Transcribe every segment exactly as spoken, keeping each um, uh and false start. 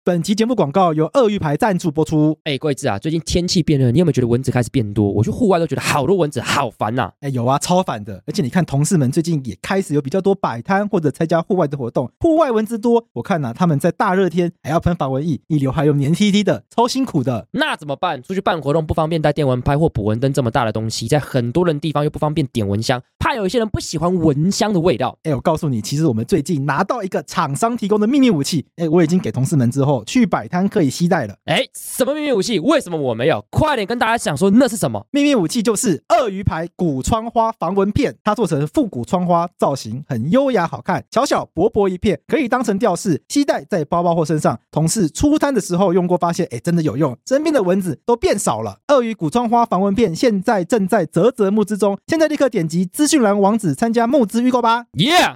本期节目广告由鳄鱼牌赞助播出。 哎，贵子啊，最近天气变热，你有没有觉得蚊子开始变多？我去户外都觉得好多蚊子，好烦呐、啊！ 哎，有啊，超烦的。而且你看，同事们最近也开始有比较多摆摊或者参加户外的活动，户外蚊子多。我看啊，他们在大热天还要喷防蚊液，一流还有黏 T T 的，超辛苦的。 那怎么办？出去办活动不方便带电蚊拍或捕蚊灯这么大的东西，在很多人地方又不方便点蚊香，怕有一些人不喜欢蚊香的味道。 哎，我告诉你，其实我们最近拿到一个厂商提供的秘密武器，哎，我已经给同事们之后去摆摊可以携带了。 哎，什么秘密武器？为什么我没有？快点跟大家讲说那是什么？ 秘密武器就是鳄鱼牌古窗花防蚊片，它做成复古窗花造型，很优雅好看，小小薄薄一片，可以当成吊饰，携带在包包或身上。同事出摊的时候用过，发现哎真的有用，身边的蚊子都变少了。鳄鱼古窗花防蚊片现在正在啧啧募资中，现在立刻点击资讯栏网址参加募资预购吧。 Yeah！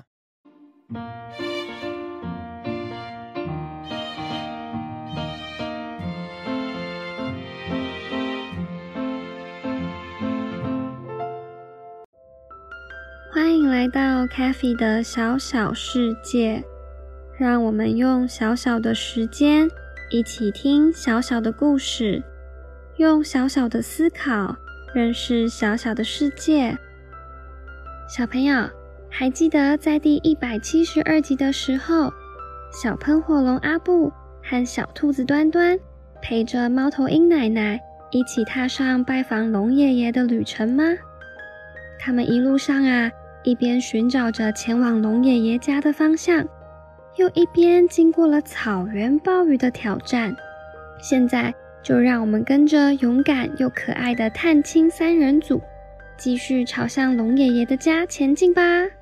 欢迎来到 Kathy 的小小世界，让我们用小小的时间一起听小小的故事，用小小的思考认识小小的世界。小朋友，还记得在第一百七十二集的时候，小喷火龙阿布和小兔子端端陪着猫头鹰奶奶一起踏上拜访龙爷爷的旅程吗？他们一路上啊，一边寻找着前往龙爷爷家的方向，又一边经过了草原暴雨的挑战。现在就让我们跟着勇敢又可爱的探亲三人组，继续朝向龙爷爷的家前进吧。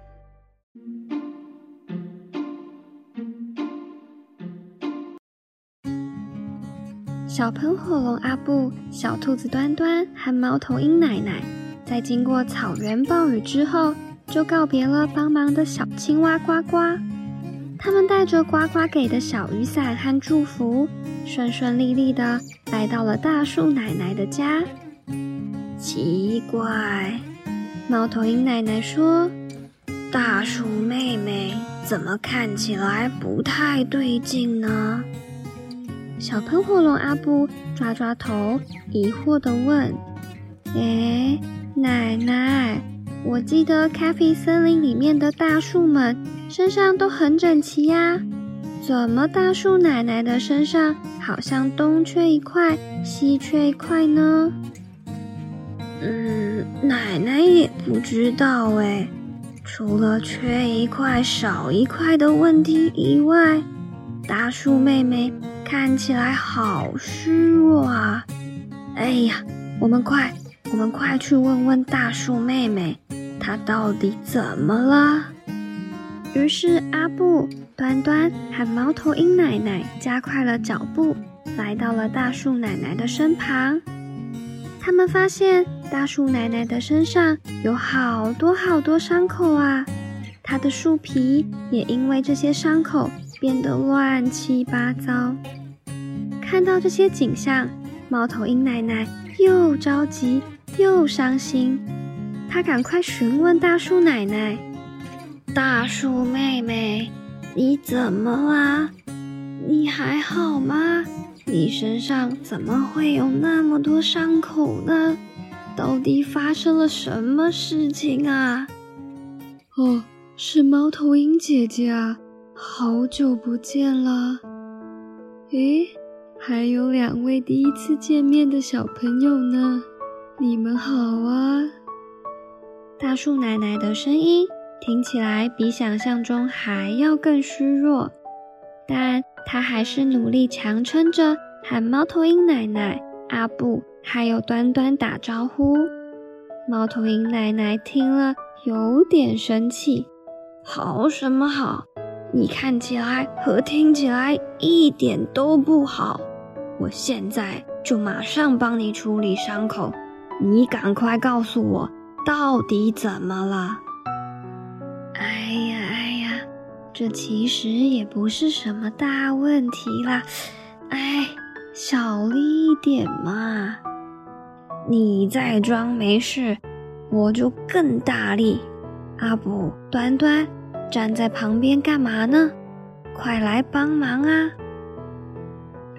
小喷火龙阿布、小兔子端端和猫头鹰奶奶在经过草原暴雨之后，就告别了帮忙的小青蛙呱呱。他们带着呱呱给的小雨伞和祝福，顺顺利利的来到了大树奶奶的家。奇怪，猫头鹰奶奶说，大树妹妹怎么看起来不太对劲呢？小喷火龙阿布抓抓头，疑惑地问，诶，奶奶，我记得 Kathy 森林里面的大树们身上都很整齐呀，怎么大树奶奶的身上好像东缺一块，西缺一块呢？嗯，奶奶也不知道诶，除了缺一块少一块的问题以外，大树妹妹看起来好虚弱啊！哎呀，我们快，我们快去问问大树妹妹，她到底怎么了？于是阿布、端端和猫头鹰奶奶加快了脚步，来到了大树奶奶的身旁。他们发现大树奶奶的身上有好多好多伤口啊，她的树皮也因为这些伤口变得乱七八糟。看到这些景象，猫头鹰奶奶又着急又伤心，她赶快询问大树奶奶，大树妹妹，你怎么啦？你还好吗？你身上怎么会有那么多伤口呢？到底发生了什么事情啊？哦，是猫头鹰姐姐啊，好久不见了。诶，还有两位第一次见面的小朋友呢，你们好啊。大树奶奶的声音听起来比想象中还要更虚弱，但她还是努力强撑着和猫头鹰奶奶、阿布还有端端打招呼。猫头鹰奶奶听了有点生气，好什么好？你看起来和听起来一点都不好，我现在就马上帮你处理伤口，你赶快告诉我到底怎么了？哎呀哎呀，这其实也不是什么大问题啦，哎，小力一点嘛。你再装没事，我就更大力。阿布、端端站在旁边干嘛呢？快来帮忙啊！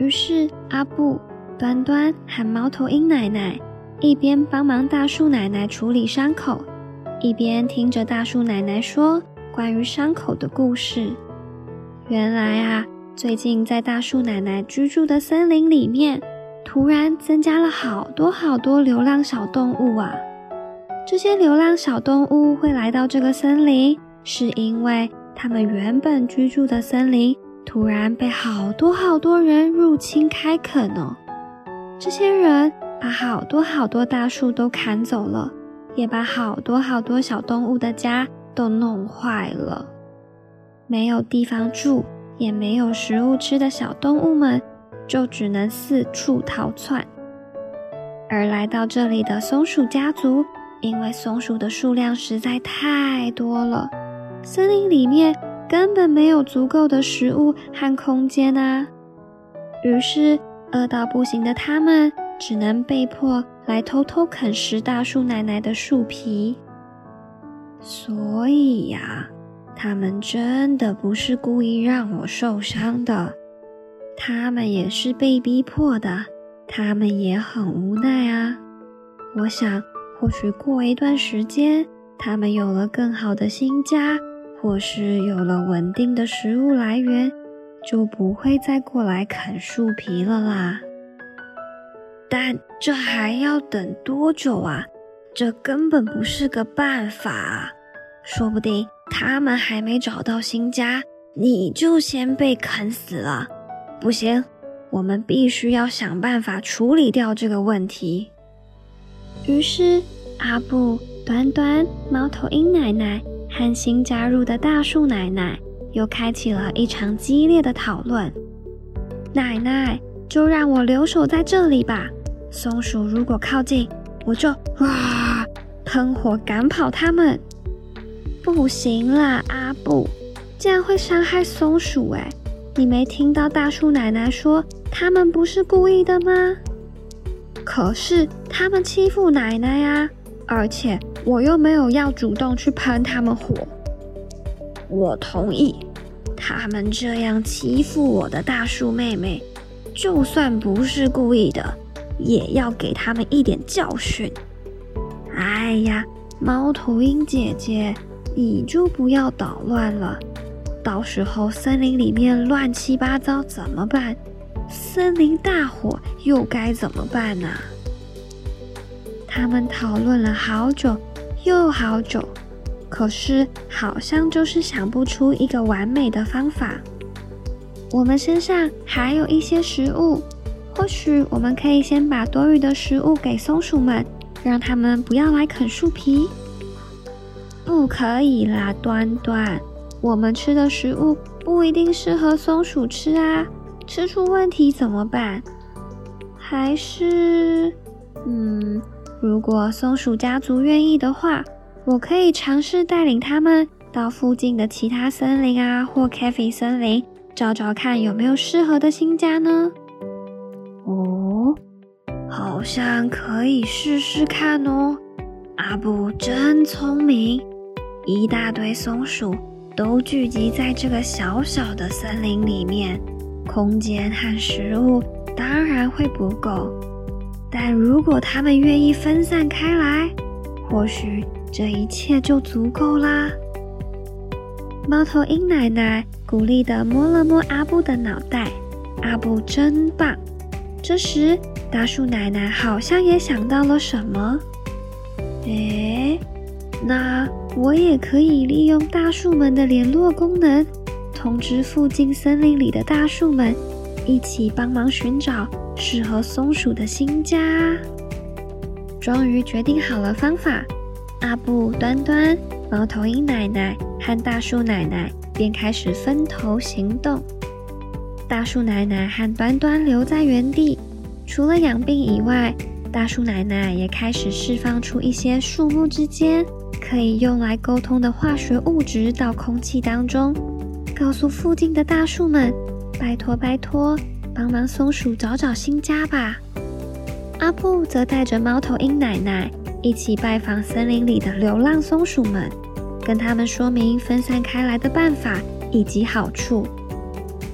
于是阿布、端端和猫头鹰奶奶一边帮忙大树奶奶处理伤口，一边听着大树奶奶说关于伤口的故事。原来啊，最近在大树奶奶居住的森林里面，突然增加了好多好多流浪小动物啊！这些流浪小动物会来到这个森林，是因为他们原本居住的森林突然被好多好多人入侵开垦哦。这些人把好多好多大树都砍走了，也把好多好多小动物的家都弄坏了。没有地方住，也没有食物吃的小动物们就只能四处逃窜。而来到这里的松鼠家族，因为松鼠的数量实在太多了，森林里面根本没有足够的食物和空间啊。于是饿到不行的他们只能被迫来偷偷啃食大树奶奶的树皮。所以呀，他们真的不是故意让我受伤的，他们也是被逼迫的，他们也很无奈啊。我想或许过一段时间，他们有了更好的新家，或是有了稳定的食物来源，就不会再过来啃树皮了啦。但这还要等多久啊？这根本不是个办法啊！说不定他们还没找到新家，你就先被啃死了。不行，我们必须要想办法处理掉这个问题。于是阿布、端端、猫头鹰奶奶和新加入的大树奶奶又开启了一场激烈的讨论。奶奶，就让我留守在这里吧，松鼠如果靠近，我就哇喷火赶跑它们。不行啦，阿布，这样会伤害松鼠欸。你没听到大树奶奶说他们不是故意的吗？可是他们欺负奶奶啊，而且我又没有要主动去喷他们火。我同意，他们这样欺负我的大树妹妹，就算不是故意的，也要给他们一点教训。哎呀，猫头鹰姐姐，你就不要捣乱了，到时候森林里面乱七八糟怎么办？森林大火又该怎么办呢？他们讨论了好久又好久，可是好像就是想不出一个完美的方法。我们身上还有一些食物，或许我们可以先把多余的食物给松鼠们，让他们不要来啃树皮。不可以啦，端端，我们吃的食物不一定适合松鼠吃啊，吃出问题怎么办？还是，嗯，如果松鼠家族愿意的话，我可以尝试带领他们到附近的其他森林啊，或 Cafe 森林，找找看有没有适合的新家呢？哦，好像可以试试看哦。阿布真聪明，一大堆松鼠都聚集在这个小小的森林里面，空间和食物当然会不够，但如果他们愿意分散开来，或许这一切就足够啦。猫头鹰奶奶鼓励地摸了摸阿布的脑袋，阿布真棒。这时大树奶奶好像也想到了什么，诶，那我也可以利用大树们的联络功能，通知附近森林里的大树们一起帮忙寻找适合松鼠的新家。终于决定好了方法，阿布、端端、猫头鹰奶奶和大树奶奶便开始分头行动。大树奶奶和端端留在原地，除了养病以外，大树奶奶也开始释放出一些树木之间可以用来沟通的化学物质到空气当中，告诉附近的大树们，拜托拜托，帮忙松鼠找找新家吧。阿布则带着猫头鹰奶奶一起拜访森林里的流浪松鼠们，跟他们说明分散开来的办法以及好处。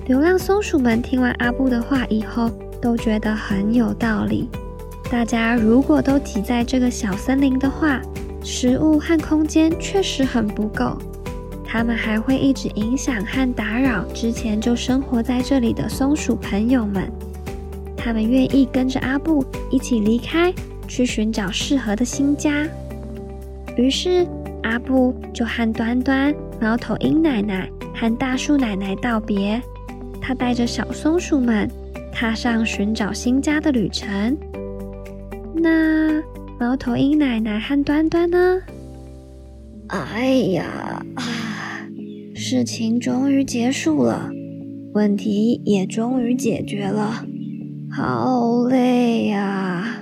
流浪松鼠们听完阿布的话以后，都觉得很有道理。大家如果都挤在这个小森林的话，食物和空间确实很不够。它们还会一直影响和打扰之前就生活在这里的松鼠朋友们。他们愿意跟着阿布一起离开，去寻找适合的新家。于是阿布就和端端、猫头鹰奶奶和大树奶奶道别，他带着小松鼠们踏上寻找新家的旅程。那猫头鹰奶奶和端端呢？哎呀，事情终于结束了，问题也终于解决了，好累呀！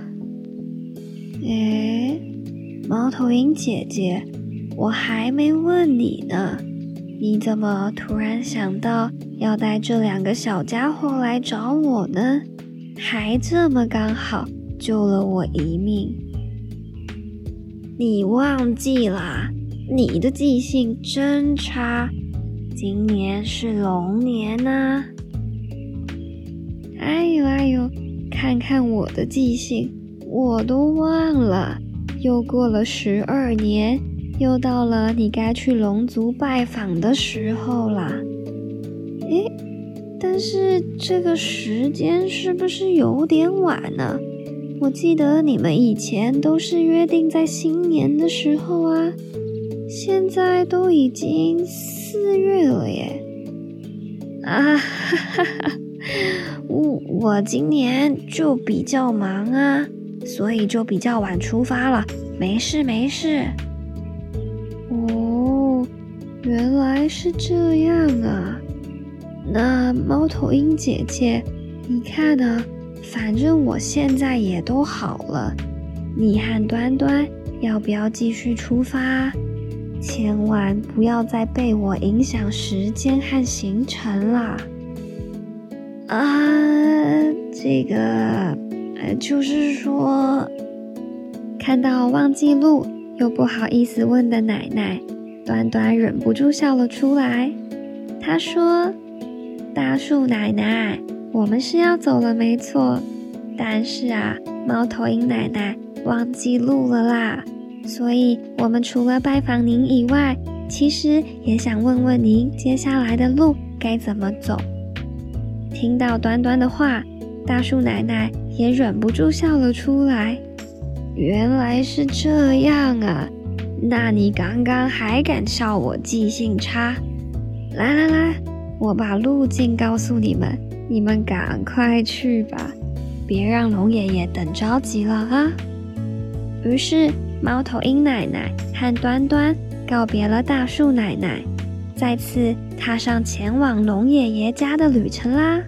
诶，猫头鹰姐姐，我还没问你呢，你怎么突然想到要带这两个小家伙来找我呢？还这么刚好救了我一命。你忘记啦？你的记性真差，今年是龙年啊。哎呦哎呦，看看我的记性，我都忘了，又过了十二年，又到了你该去龙族拜访的时候啦。诶，但是这个时间是不是有点晚呢？我记得你们以前都是约定在新年的时候啊，现在都已经四月了耶。啊哈哈哈，我我今年就比较忙啊，所以就比较晚出发了，没事没事。哦，原来是这样啊。那猫头鹰姐姐，你看啊，反正我现在也都好了，你和端端要不要继续出发？千万不要再被我影响时间和行程啦！啊，这个，呃，就是说，看到忘记路又不好意思问的奶奶，端端忍不住笑了出来。她说：“大树奶奶，我们是要走了没错，但是啊，猫头鹰奶奶忘记路了啦。所以我们除了拜访您以外，其实也想问问您接下来的路该怎么走。”听到端端的话，大树奶奶也忍不住笑了出来。原来是这样啊，那你刚刚还敢笑我记性差？来来来，我把路径告诉你们，你们赶快去吧，别让龙爷爷等着急了啊。于是猫头鹰奶奶和端端告别了大树奶奶，再次踏上前往龙爷爷家的旅程啦。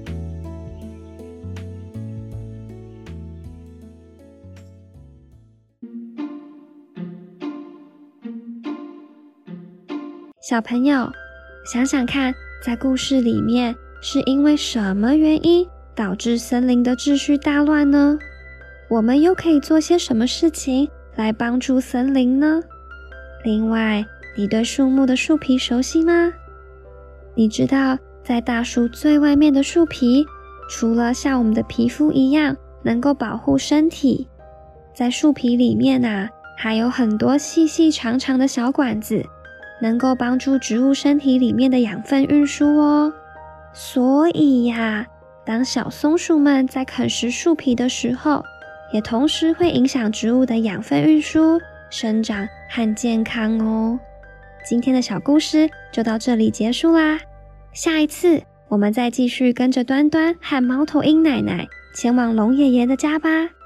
小朋友，想想看，在故事里面是因为什么原因导致森林的秩序大乱呢？我们又可以做些什么事情来帮助森林呢？另外，你对树木的树皮熟悉吗？你知道在大树最外面的树皮，除了像我们的皮肤一样能够保护身体，在树皮里面啊，还有很多细细长长的小管子，能够帮助植物身体里面的养分运输哦。所以呀，当小松鼠们在啃食树皮的时候，也同时会影响植物的养分运输、生长和健康哦。今天的小故事就到这里结束啦，下一次我们再继续跟着端端和猫头鹰奶奶前往龙爷爷的家吧。